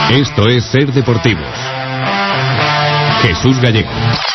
Esto es Ser Deportivos. Jesús Gallego.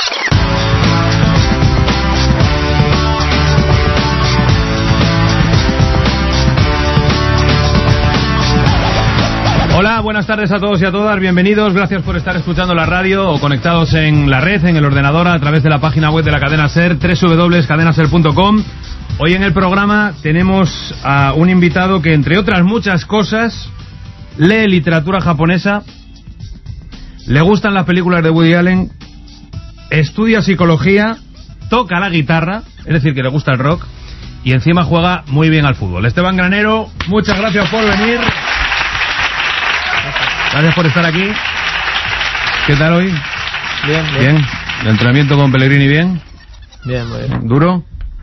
Hola, buenas tardes a todos y a todas, bienvenidos, gracias por estar escuchando la radio o conectados en la red, en el ordenador, a través de la página web de la cadena SER, www.cadenaser.com. Hoy en el programa tenemos a un invitado que, entre otras muchas cosas, lee literatura japonesa, le gustan las películas de Woody Allen, estudia psicología, toca la guitarra, es decir, que le gusta el rock, y encima juega muy bien al fútbol. Esteban Granero, muchas gracias por venir. Gracias por estar aquí. ¿Qué tal hoy? Bien. ¿El entrenamiento con Pellegrini bien? Bien, muy bien. ¿Duro?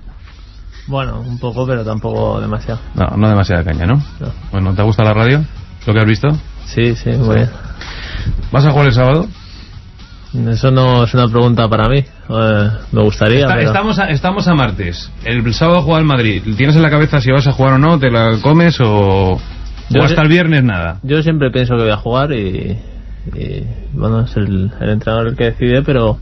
Bueno, un poco, pero tampoco demasiado. No demasiada caña, ¿no? No. Bueno, ¿te gusta la radio? ¿Lo que has visto? Sí, muy bien. ¿Vas a jugar el sábado? Eso no es una pregunta para mí. Me gustaría, pero... Estamos a martes. El sábado juega el Madrid. ¿Tienes en la cabeza si vas a jugar o no? ¿Te la comes o hasta el viernes nada? Yo siempre pienso que voy a jugar y bueno, es el entrenador el que decide, pero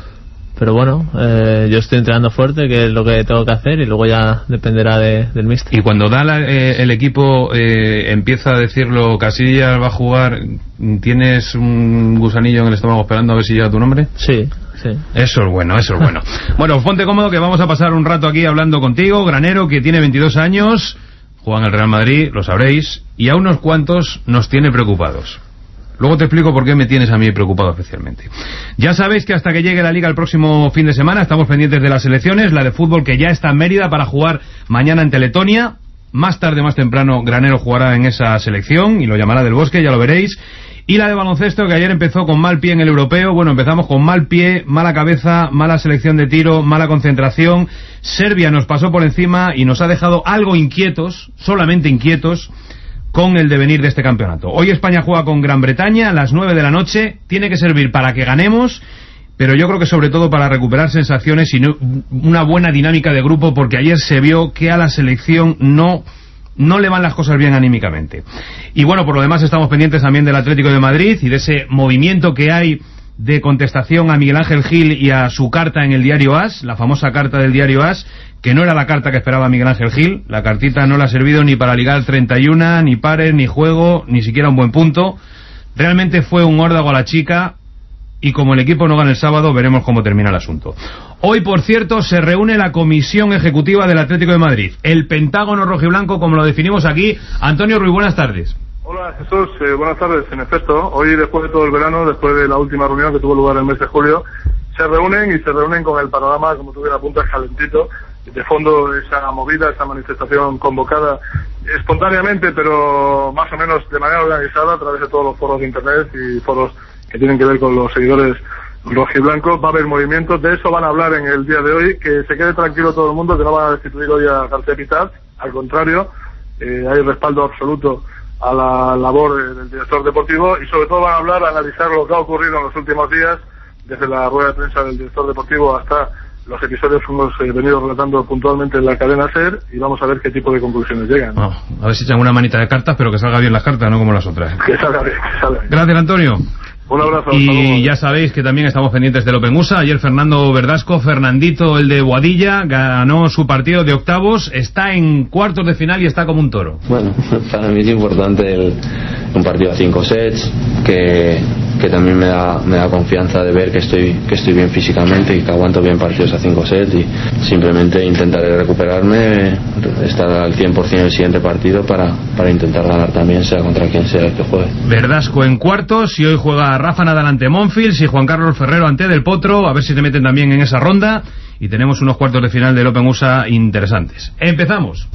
bueno, yo estoy entrenando fuerte, que es lo que tengo que hacer, y luego ya dependerá del míster. Y cuando el equipo empieza a decirlo, Casillas va a jugar, ¿tienes un gusanillo en el estómago esperando a ver si llega tu nombre? Sí. Eso es bueno. Bueno, ponte cómodo que vamos a pasar un rato aquí hablando contigo, Granero, que tiene 22 años, juega en el Real Madrid, lo sabréis, y a unos cuantos nos tiene preocupados. Luego te explico por qué me tienes a mí preocupado especialmente. Ya sabéis que hasta que llegue la Liga el próximo fin de semana estamos pendientes de las elecciones, la de fútbol que ya está en Mérida para jugar mañana ante Letonia. Más tarde, más temprano, Granero jugará en esa selección y lo llamará del Bosque, ya lo veréis. Y la de baloncesto, que ayer empezó con mal pie en el europeo. Bueno, empezamos con mal pie, mala cabeza, mala selección de tiro, mala concentración. Serbia nos pasó por encima y nos ha dejado algo inquietos, solamente inquietos, con el devenir de este campeonato. Hoy España juega con Gran Bretaña a las 9 de la noche. Tiene que servir para que ganemos, pero yo creo que sobre todo para recuperar sensaciones y una buena dinámica de grupo, porque ayer se vio que a la selección no le van las cosas bien anímicamente. Y bueno, por lo demás estamos pendientes también del Atlético de Madrid y de ese movimiento que hay de contestación a Miguel Ángel Gil y a su carta en el diario AS, la famosa carta del diario AS, que no era la carta que esperaba Miguel Ángel Gil. La cartita no le ha servido ni para ligar 31, ni pares, ni juego, ni siquiera un buen punto. Realmente fue un órdago a la chica, y como el equipo no gana el sábado, veremos cómo termina el asunto. Hoy, por cierto, se reúne la comisión ejecutiva del Atlético de Madrid, el Pentágono rojiblanco, como lo definimos aquí. Antonio Ruiz, buenas tardes. Hola Jesús, buenas tardes. En efecto, hoy, después de todo el verano, después de la última reunión que tuvo lugar el mes de julio, se reúnen con el panorama, como tú bien apuntas, calentito. De fondo, esa movida, esa manifestación convocada espontáneamente, pero más o menos de manera organizada a través de todos los foros de internet y foros que tienen que ver con los seguidores rojiblancos. Va a haber movimientos, de eso van a hablar en el día de hoy. Que se quede tranquilo todo el mundo, que no van a destituir hoy a García Pitat, al contrario, hay respaldo absoluto a la labor del director deportivo, y sobre todo van a analizar lo que ha ocurrido en los últimos días, desde la rueda de prensa del director deportivo hasta los episodios que hemos venido relatando puntualmente en la cadena SER, y vamos a ver qué tipo de conclusiones llegan. A ver si echan una manita de cartas, pero que salga bien las cartas, no como las otras. Que salga bien. Gracias, Antonio. Un abrazo. Y ya sabéis que también estamos pendientes del Open USA. Ayer Fernando Verdasco, Fernandito, el de Boadilla, ganó su partido de octavos, está en cuartos de final y está como un toro. Bueno, para mí es importante un partido a 5 sets, que también me da confianza de ver que estoy bien físicamente y que aguanto bien partidos a 5 sets, y simplemente intentaré recuperarme, estar al 100% en el siguiente partido para intentar ganar también, sea contra quien sea el que juegue. Verdasco en cuartos, y hoy juega Rafa Nadal ante Monfils y Juan Carlos Ferrero ante Del Potro, a ver si se meten también en esa ronda, y tenemos unos cuartos de final del Open USA interesantes. ¡Empezamos!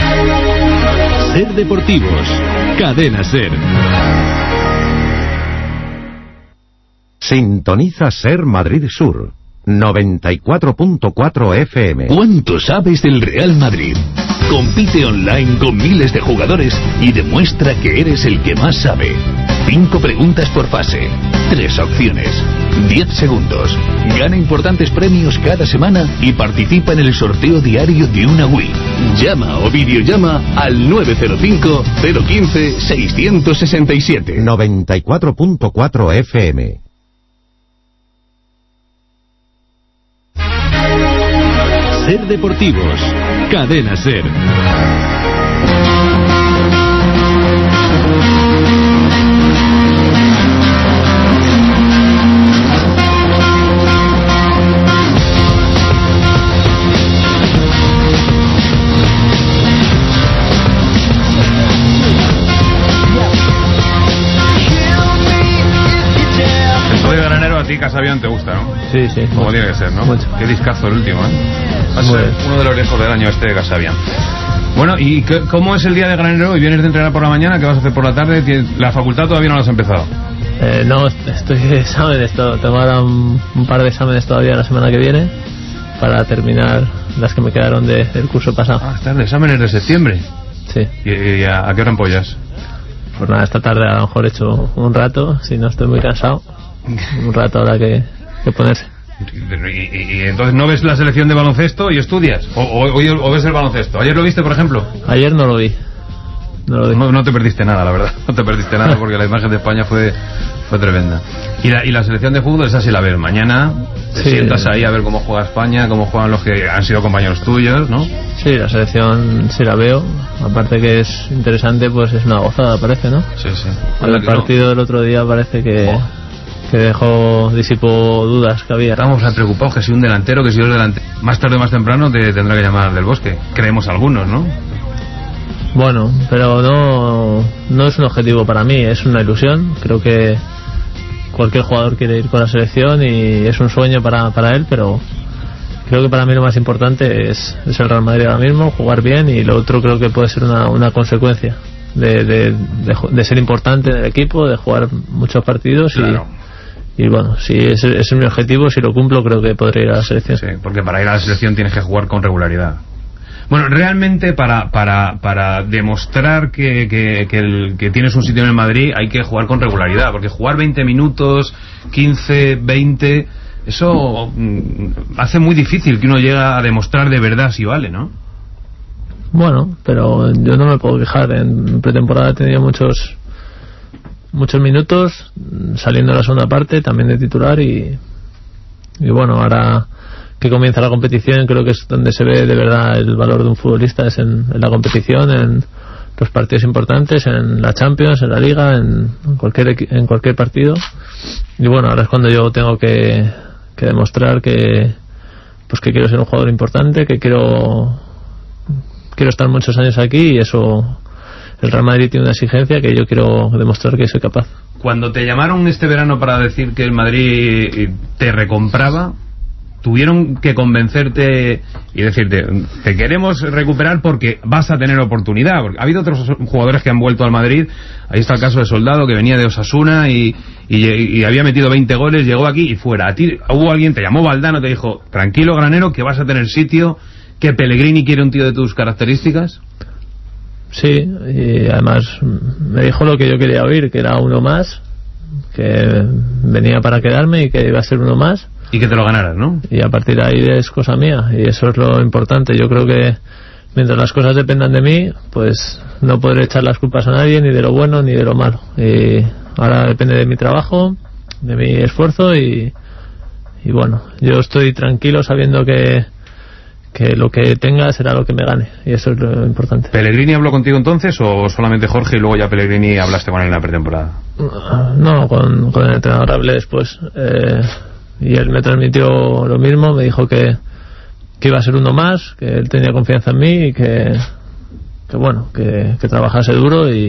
Ser Deportivos, Cadena SER. Sintoniza SER Madrid Sur 94.4 FM. ¿Cuánto sabes del Real Madrid? Compite online con miles de jugadores y demuestra que eres el que más sabe. 5 preguntas por fase, 3 opciones, 10 segundos. Gana importantes premios cada semana y participa en el sorteo diario de una Wii. Llama o videollama al 905 015 667. 94.4 FM. Ser Deportivos, Cadena Ser. A ti Casabian te gusta, ¿no? Sí, sí. Como tiene que ser, ¿no? Mucho. Qué discazo el último, ¿eh? Va a ser uno de los viejos del año este de Casabian. Bueno, ¿y cómo es el día de Granero hoy? ¿Vienes de entrenar por la mañana? ¿Qué vas a hacer por la tarde? ¿La facultad todavía no la has empezado? No, estoy de exámenes. Tengo ahora un par de exámenes todavía la semana que viene para terminar las que me quedaron del curso pasado. Ah, estás de exámenes de septiembre. Sí. ¿Y a qué hora empollas? Pues nada, esta tarde a lo mejor he hecho un rato, si no estoy muy cansado. Un rato habrá que ponerse. ¿Y entonces no ves la selección de baloncesto y estudias? ¿O ves el baloncesto? ¿Ayer lo viste, por ejemplo? Ayer no lo vi. No te perdiste nada, la verdad. No te perdiste nada porque la imagen de España fue tremenda. ¿Y la selección de fútbol esa sí la ves? Mañana te sientas ahí a ver cómo juega España, cómo juegan los que han sido compañeros tuyos, ¿no? Sí, la selección sí la veo. Aparte que es interesante, pues es una gozada, parece, ¿no? Sí, sí. El partido del otro día parece que disipó dudas que había. Estamos preocupados que si un delantero, que si dos delanteros. Más tarde o más temprano te tendrá que llamar del Bosque. Creemos algunos, ¿no? Bueno, pero no es un objetivo para mí, es una ilusión. Creo que cualquier jugador quiere ir con la selección y es un sueño para él, pero creo que para mí lo más importante es el Real Madrid ahora mismo, jugar bien, y lo otro creo que puede ser una consecuencia de ser importante en el equipo, de jugar muchos partidos. Claro. Y bueno, si ese es mi objetivo, si lo cumplo, creo que podré ir a la selección. Sí, porque para ir a la selección tienes que jugar con regularidad. Bueno, realmente para demostrar que tienes un sitio en el Madrid hay que jugar con regularidad, porque jugar 20 minutos, 15, 20, eso hace muy difícil que uno llegue a demostrar de verdad si vale, ¿no? Bueno, pero yo no me puedo quejar. En pretemporada he tenido muchos minutos, saliendo de la segunda parte, también de titular, y bueno, ahora que comienza la competición creo que es donde se ve de verdad el valor de un futbolista, es en la competición, en los partidos importantes, en la Champions, en la Liga, en cualquier partido. Y bueno, ahora es cuando yo tengo que demostrar que quiero ser un jugador importante, que quiero estar muchos años aquí, y eso el Real Madrid tiene una exigencia que yo quiero demostrar que soy capaz. Cuando te llamaron este verano para decir que el Madrid te recompraba, tuvieron que convencerte y decirte, te queremos recuperar porque vas a tener oportunidad. Porque ha habido otros jugadores que han vuelto al Madrid. Ahí está el caso de Soldado, que venía de Osasuna y había metido 20 goles, llegó aquí y fuera. A ti hubo alguien, te llamó Valdano, te dijo, tranquilo Granero, que vas a tener sitio, que Pellegrini quiere un tío de tus características. Sí, y además me dijo lo que yo quería oír, que era uno más, que venía para quedarme y que iba a ser uno más. Y que te lo ganaras, ¿no? Y a partir de ahí es cosa mía, y eso es lo importante. Yo creo que mientras las cosas dependan de mí, pues no podré echar las culpas a nadie, ni de lo bueno ni de lo malo. Y ahora depende de mi trabajo, de mi esfuerzo, y bueno, yo estoy tranquilo sabiendo que lo que tenga será lo que me gane, y eso es lo importante. ¿Pellegrini habló contigo entonces o solamente Jorge y luego ya Pellegrini hablaste con él en la pretemporada? No, con el entrenador hablé después, y él me transmitió lo mismo, me dijo que iba a ser uno más, que él tenía confianza en mí y que bueno, que trabajase duro, y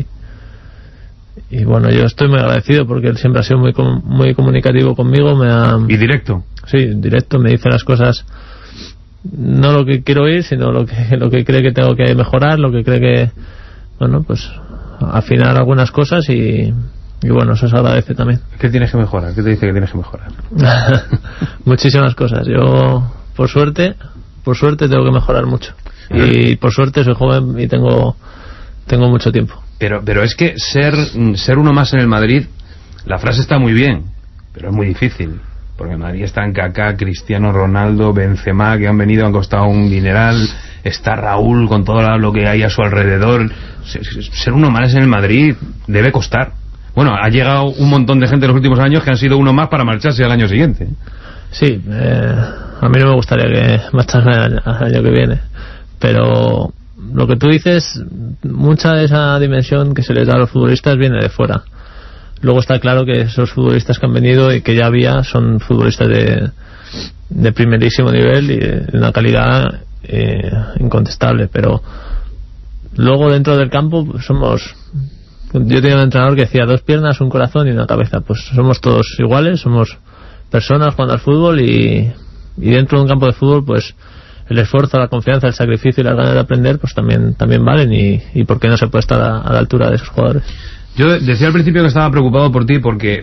bueno, yo estoy muy agradecido porque él siempre ha sido muy comunicativo conmigo. ¿Y directo? Sí, directo, me dice las cosas, no lo que quiero oír, sino lo que cree que tengo que mejorar, lo que cree que, bueno, pues afinar algunas cosas, y bueno, eso se agradece también. ¿Qué tienes que mejorar? ¿Qué te dice que tienes que mejorar? Muchísimas cosas. Yo, por suerte tengo que mejorar mucho. Y por suerte soy joven y tengo mucho tiempo. Pero es que ser uno más en el Madrid, la frase está muy bien, pero es muy difícil. Porque en Madrid están Kaká, Cristiano Ronaldo, Benzema, que han venido, han costado un dineral. Está Raúl con todo lo que hay a su alrededor. Ser uno más en el Madrid debe costar. Bueno, ha llegado un montón de gente en los últimos años que han sido uno más para marcharse al año siguiente. Sí, a mí no me gustaría que marcharme al año que viene. Pero lo que tú dices, mucha de esa dimensión que se les da a los futbolistas viene de fuera. Luego está claro que esos futbolistas que han venido y que ya había son futbolistas de primerísimo nivel y de una calidad incontestable, pero luego dentro del campo yo tenía un entrenador que decía 2 piernas, un corazón y una cabeza. Pues somos todos iguales, somos personas jugando al fútbol y dentro de un campo de fútbol pues el esfuerzo, la confianza, el sacrificio y las ganas de aprender pues también valen y por qué no se puede estar a la altura de esos jugadores. Yo decía al principio que estaba preocupado por ti porque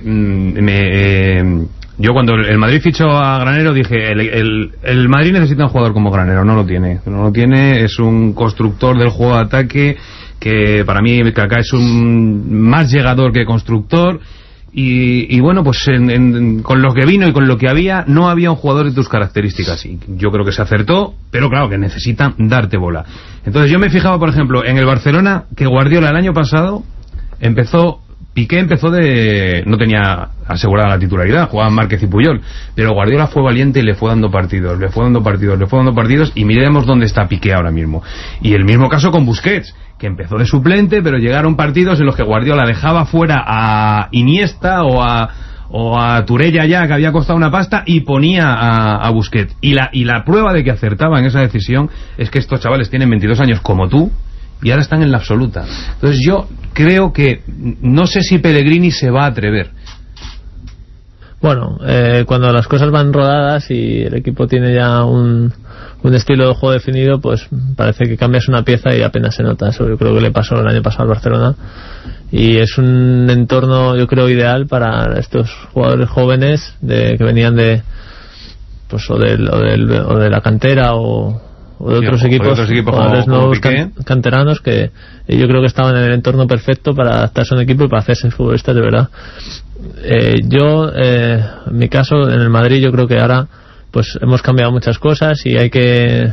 yo cuando el Madrid fichó a Granero dije el Madrid necesita un jugador como Granero. No lo tiene, es un constructor del juego de ataque que para mí Kaká es un más llegador que constructor y bueno, pues con lo que vino y con lo que había no había un jugador de tus características y yo creo que se acertó, pero claro que necesitan darte bola. Entonces yo me fijaba por ejemplo en el Barcelona que Guardiola el año pasado Piqué empezó no tenía asegurada la titularidad, jugaban Márquez y Puyol, pero Guardiola fue valiente y le fue dando partidos y miremos dónde está Piqué ahora mismo. Y el mismo caso con Busquets, que empezó de suplente, pero llegaron partidos en los que Guardiola dejaba fuera a Iniesta o a Turella ya, que había costado una pasta, y ponía a Busquets. Y la prueba de que acertaba en esa decisión es que estos chavales tienen 22 años como tú, y ahora están en la absoluta. Entonces yo creo que no sé si Pellegrini se va a atrever. Bueno, cuando las cosas van rodadas y el equipo tiene ya un estilo de juego definido, pues parece que cambias una pieza y apenas se nota. Eso yo creo que le pasó el año pasado al Barcelona y es un entorno yo creo ideal para estos jugadores jóvenes que venían de pues o de la cantera o de otros equipos jugadores nuevos canteranos que yo creo que estaban en el entorno perfecto para adaptarse a un equipo y para hacerse futbolistas de verdad. En mi caso en el Madrid yo creo que ahora pues hemos cambiado muchas cosas y hay que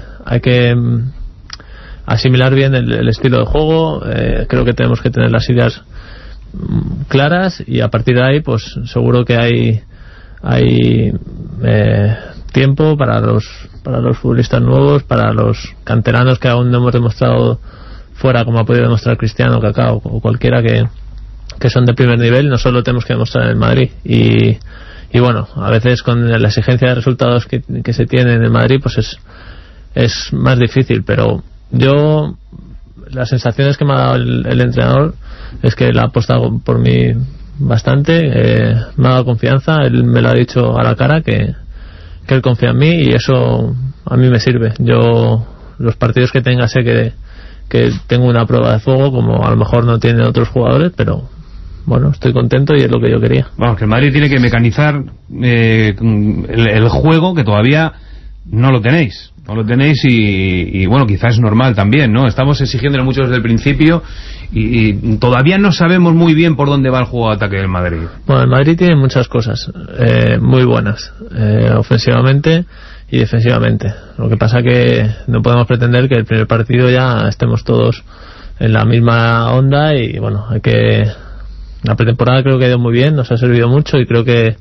asimilar bien el estilo de juego. Creo que tenemos que tener las ideas claras y a partir de ahí pues seguro que hay tiempo para los futbolistas nuevos, para los canteranos que aún no hemos demostrado fuera, como ha podido demostrar Cristiano, Kaká o cualquiera que son de primer nivel. No solo tenemos que demostrar en el Madrid y bueno, a veces con la exigencia de resultados que se tiene en el Madrid pues es más difícil, pero yo las sensaciones que me ha dado el entrenador es que él ha apostado por mí bastante, me ha dado confianza, él me lo ha dicho a la cara que él confía en mí y eso a mí me sirve. Yo los partidos que tenga sé que tengo una prueba de fuego como a lo mejor no tienen otros jugadores, pero bueno, estoy contento y es lo que yo quería. Vamos, que el Madrid tiene que mecanizar el juego que todavía no lo tenéis y bueno, quizás es normal también, ¿no? Estamos exigiéndole mucho desde el principio y todavía no sabemos muy bien por dónde va el juego de ataque del Madrid. Bueno, el Madrid tiene muchas cosas muy buenas, ofensivamente y defensivamente. Lo que pasa que no podemos pretender que el primer partido ya estemos todos en la misma onda y bueno, la pretemporada creo que ha ido muy bien, nos ha servido mucho y creo que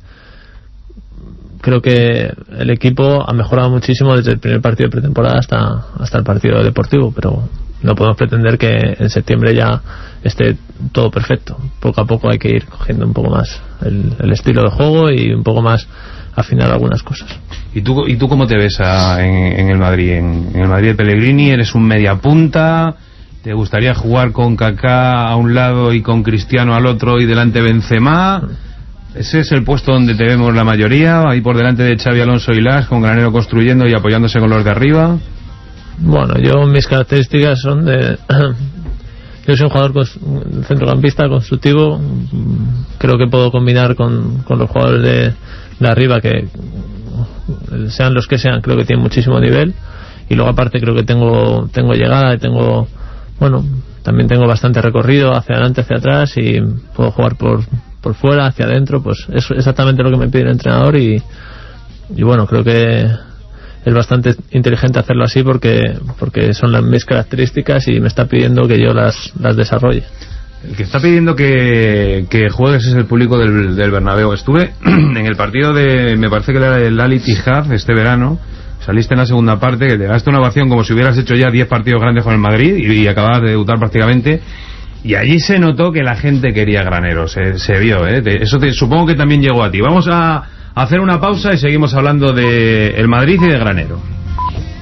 el equipo ha mejorado muchísimo desde el primer partido de pretemporada hasta el partido deportivo, pero no podemos pretender que en septiembre ya esté todo perfecto. Poco a poco hay que ir cogiendo un poco más el estilo de juego y un poco más afinar algunas cosas. ¿Y tú cómo te ves en el Madrid? En el Madrid de Pellegrini, ¿eres un media punta? ¿Te gustaría jugar con Kaká a un lado y con Cristiano al otro y delante Benzema? ¿Ese es el puesto donde te vemos la mayoría? Ahí por delante de Xavi Alonso y Las, con Granero construyendo y apoyándose con los de arriba. Bueno, mis características son yo soy un jugador centrocampista constructivo. Creo que puedo combinar con los jugadores de arriba, que sean los que sean, creo que tienen muchísimo nivel luego aparte creo que tengo llegada y tengo, bueno, también tengo bastante recorrido hacia adelante, hacia atrás, y puedo jugar por fuera, hacia adentro. Pues es exactamente lo que me pide el entrenador, y bueno, creo que es bastante inteligente hacerlo así porque son mis características y me está pidiendo que yo las desarrolle. El que está pidiendo que juegues es el público del Bernabéu. Estuve en el partido me parece que era el Al Ittihad este verano. Saliste en la segunda parte, que te daste una ovación como si hubieras hecho ya 10 partidos grandes con el Madrid y acababas de debutar prácticamente. Y allí se notó que la gente quería Granero, se vio, eso supongo que también llegó a ti. Vamos a hacer una pausa y seguimos hablando de el Madrid y de Granero.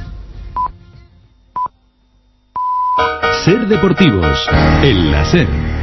Ser Deportivos, en la SER.